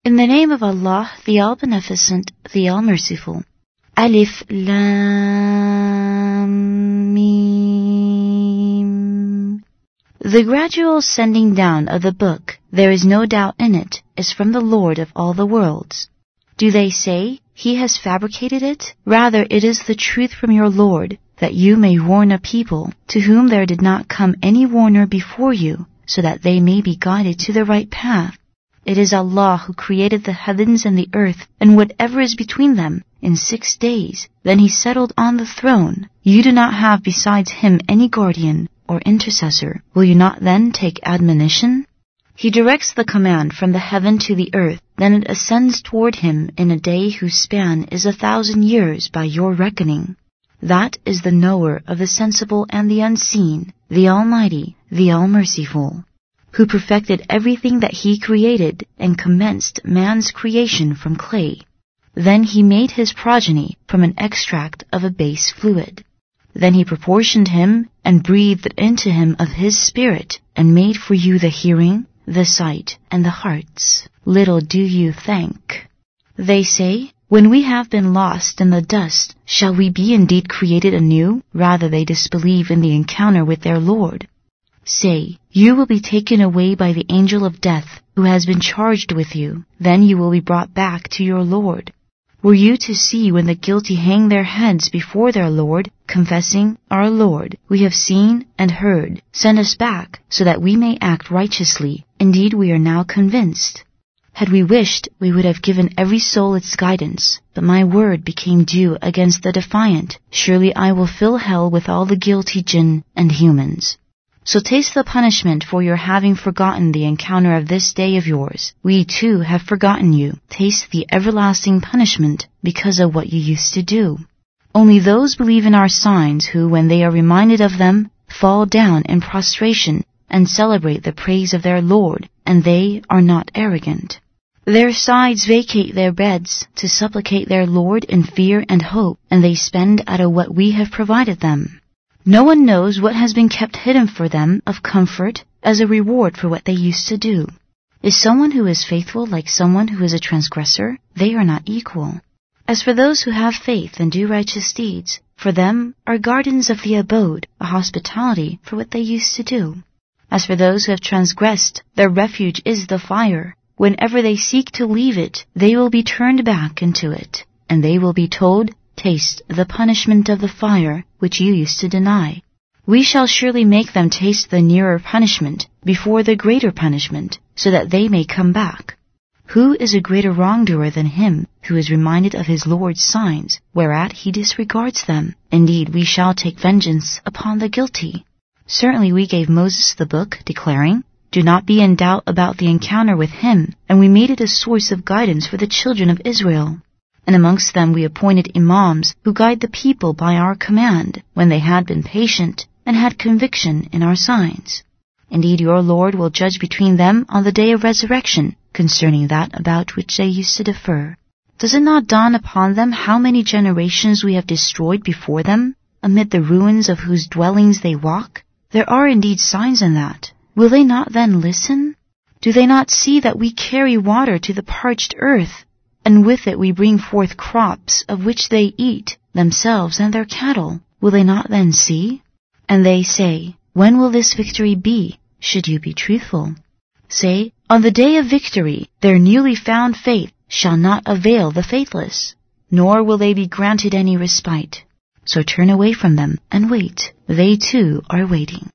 In the name of Allah, the All-Beneficent, the All-Merciful. Alif Lam Mim. The gradual sending down of the book, there is no doubt in it, is from the Lord of all the worlds. Do they say, He has fabricated it? Rather, it is the truth from your Lord, that you may warn a people to whom there did not come any warner before you, so that they may be guided to the right path. It is Allah who created the heavens and the earth and whatever is between them in 6 days. Then He settled on the throne. You do not have besides Him any guardian or intercessor. Will you not then take admonition? He directs the command from the heaven to the earth, then it ascends toward Him in a day whose span is 1,000 years by your reckoning. That is the knower of the sensible and the unseen, the Almighty, the All-Merciful, who perfected everything that He created and commenced man's creation from clay. Then He made his progeny from an extract of a base fluid. Then He proportioned him and breathed into him of His Spirit and made for you the hearing, the sight, and the hearts. Little do you thank. They say, when we have been lost in the dust, shall we be indeed created anew? Rather they disbelieve in the encounter with their Lord. Say, you will be taken away by the angel of death, who has been charged with you. Then you will be brought back to your Lord. Were you to see when the guilty hang their heads before their Lord, confessing, Our Lord, we have seen and heard. Send us back, so that we may act righteously. Indeed, we are now convinced. Had we wished, we would have given every soul its guidance, but my word became due against the defiant. Surely I will fill hell with all the guilty jinn and humans. So taste the punishment for your having forgotten the encounter of this day of yours. We too have forgotten you. Taste the everlasting punishment because of what you used to do. Only those believe in our signs who, when they are reminded of them, fall down in prostration and celebrate the praise of their Lord, and they are not arrogant. Their sides vacate their beds to supplicate their Lord in fear and hope, and they spend out of what we have provided them. No one knows what has been kept hidden for them of comfort as a reward for what they used to do. Is someone who is faithful like someone who is a transgressor? They are not equal. As for those who have faith and do righteous deeds, for them are gardens of the abode, a hospitality for what they used to do. As for those who have transgressed, their refuge is the fire. Whenever they seek to leave it, they will be turned back into it, and they will be told, Taste the punishment of the fire which you used to deny. We shall surely make them taste the nearer punishment before the greater punishment, so that they may come back. Who is a greater wrongdoer than him who is reminded of his Lord's signs, whereat he disregards them? Indeed, we shall take vengeance upon the guilty. Certainly we gave Moses the book, declaring, Do not be in doubt about the encounter with him, and we made it a source of guidance for the children of Israel. And amongst them we appointed imams who guide the people by our command, when they had been patient and had conviction in our signs. Indeed, your Lord will judge between them on the day of resurrection, concerning that about which they used to defer. Does it not dawn upon them how many generations we have destroyed before them, amid the ruins of whose dwellings they walk? There are indeed signs in that. Will they not then listen? Do they not see that we carry water to the parched earth, and with it we bring forth crops of which they eat, themselves and their cattle? Will they not then see? And they say, When will this victory be, should you be truthful? Say, On the day of victory, their newly found faith shall not avail the faithless, nor will they be granted any respite. So turn away from them and wait. They too are waiting.